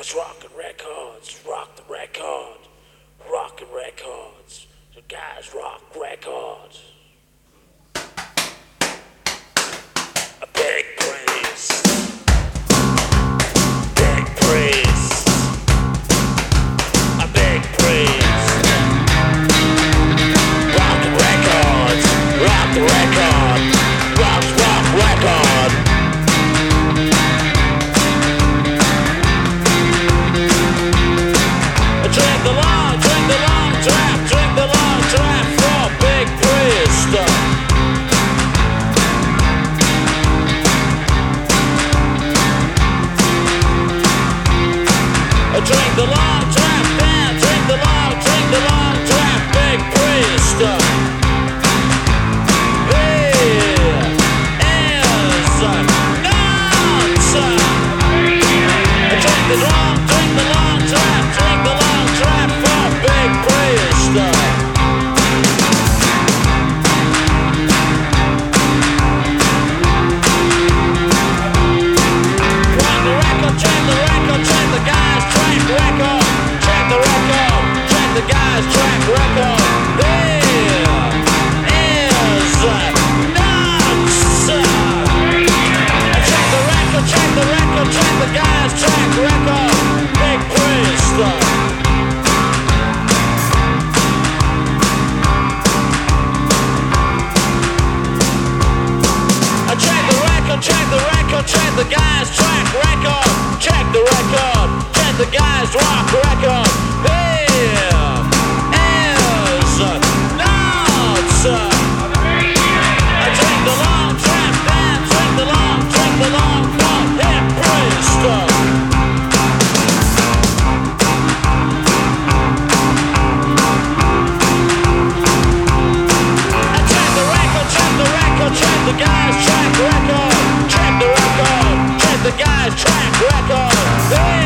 guy's rockin' records, rock the record, rockin' records. The guys rock records. A big praise, big praise, a big praise. Rock the records, rock the record, rock record. Drink the long draft for big priest. Drink the long draft, man, drink the long draft, big priest. Drink the long draft for big priest. Rock the record, check the guys track record. Check the record, check the guys track record. There is nuts. Check the record, check the guys track record. Big priest. Check the guys track record. Check the record. Check the guys rock record. There is nuts. Drink the long draft, man. Drink the long for hip priest. Check the record. Check the guys track record. Check the record, check the guys track record. Hey!